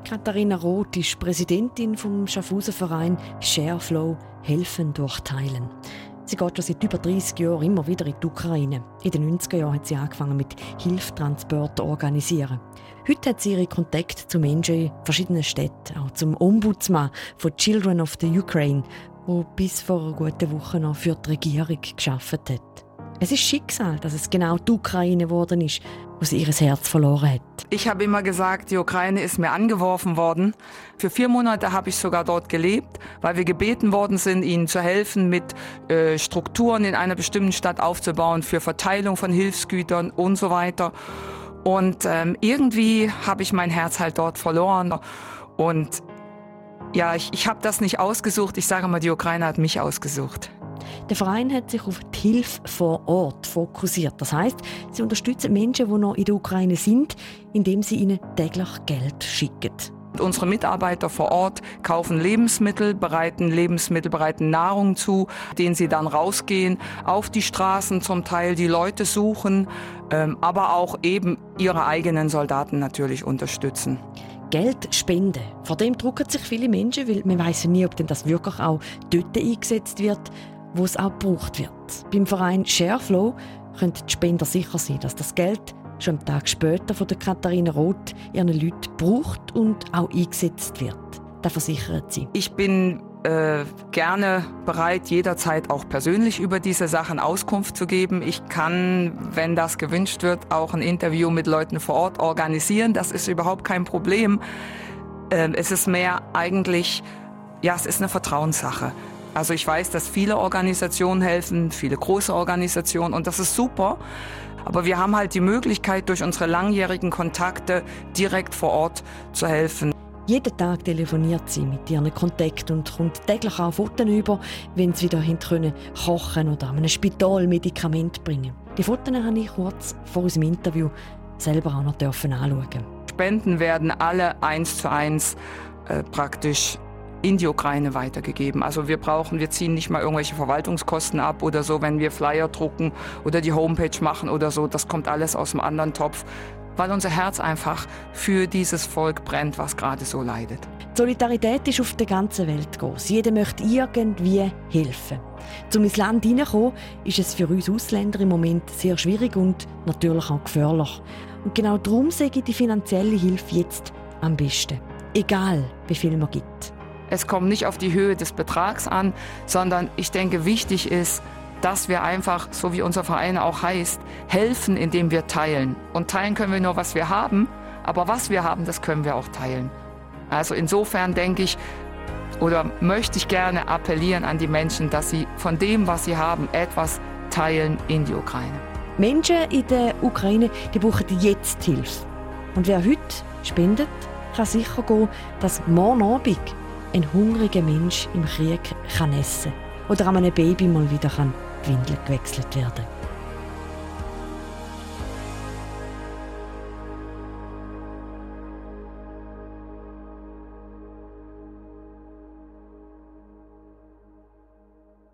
Katharina Roth ist Präsidentin vom Schaffhauser Verein Shareflow Helfen durch Teilen. Sie geht schon seit über 30 Jahren immer wieder in die Ukraine. In den 90er Jahren hat sie angefangen mit Hilfstransporten zu organisieren. Heute hat sie ihre Kontakte zu Menschen in verschiedenen Städten, auch zum Ombudsmann von Children of the Ukraine, der bis vor einer guten Woche noch für die Regierung gearbeitet hat. Es ist Schicksal, dass es genau die Ukraine geworden ist, wo sie ihr Herz verloren hat. Ich habe immer gesagt, die Ukraine ist mir angeworfen worden. Für 4 Monate habe ich sogar dort gelebt, weil wir gebeten worden sind, ihnen zu helfen, mit Strukturen in einer bestimmten Stadt aufzubauen, für Verteilung von Hilfsgütern und so weiter. Und irgendwie habe ich mein Herz halt dort verloren. Und ja, ich habe das nicht ausgesucht. Ich sage mal, die Ukraine hat mich ausgesucht. Der Verein hat sich auf die Hilfe vor Ort fokussiert. Das heisst, sie unterstützen Menschen, die noch in der Ukraine sind, indem sie ihnen täglich Geld schicken. Unsere Mitarbeiter vor Ort kaufen Lebensmittel, bereiten Nahrung zu, denen sie dann rausgehen, auf die Straßen zum Teil die Leute suchen, aber auch eben ihre eigenen Soldaten natürlich unterstützen. Geld spenden. Vor dem drucken sich viele Menschen, weil man weiss ja nie, ob denn das wirklich auch dort eingesetzt wird, wo es auch gebraucht wird. Beim Verein Shareflow können die Spender sicher sein, dass das Geld schon am Tag später von der Katharina Roth ihren Leuten gebraucht und auch eingesetzt wird. Das versichert sie. Ich bin gerne bereit, jederzeit auch persönlich über diese Sachen Auskunft zu geben. Ich kann, wenn das gewünscht wird, auch ein Interview mit Leuten vor Ort organisieren. Das ist überhaupt kein Problem. Es ist mehr eigentlich, ja, es ist eine Vertrauenssache. Also ich weiß, dass viele Organisationen helfen, viele große Organisationen, und das ist super. Aber wir haben halt die Möglichkeit, durch unsere langjährigen Kontakte direkt vor Ort zu helfen. Jeden Tag telefoniert sie mit ihren Kontakten und kommt täglich auch Fotos über, wenn sie wieder kochen können oder an einem Spital Medikamente bringen. Die Fotos habe ich kurz vor unserem Interview selber auch noch anschauen. Spenden werden alle 1:1 praktisch in die Ukraine weitergegeben. Also wir ziehen nicht mal irgendwelche Verwaltungskosten ab oder so, wenn wir Flyer drucken oder die Homepage machen oder so. Das kommt alles aus einem anderen Topf, weil unser Herz einfach für dieses Volk brennt, was gerade so leidet. Die Solidarität ist auf der ganzen Welt groß. Jeder möchte irgendwie helfen. Um ins Land hineinzukommen, ist es für uns Ausländer im Moment sehr schwierig und natürlich auch gefährlich. Und genau darum sehe ich die finanzielle Hilfe jetzt am besten. Egal, wie viel man gibt. Es kommt nicht auf die Höhe des Betrags an, sondern ich denke, wichtig ist, dass wir einfach, so wie unser Verein auch heißt, helfen, indem wir teilen. Und teilen können wir nur, was wir haben, aber was wir haben, das können wir auch teilen. Also insofern denke ich, oder möchte ich gerne appellieren an die Menschen, dass sie von dem, was sie haben, etwas teilen in die Ukraine. Menschen in der Ukraine, die brauchen jetzt Hilfe. Und wer heute spendet, kann sicher gehen, dass morgen Abend ein hungriger Mensch im Krieg kann essen oder an einem Baby mal wieder die Windel gewechselt werden kann.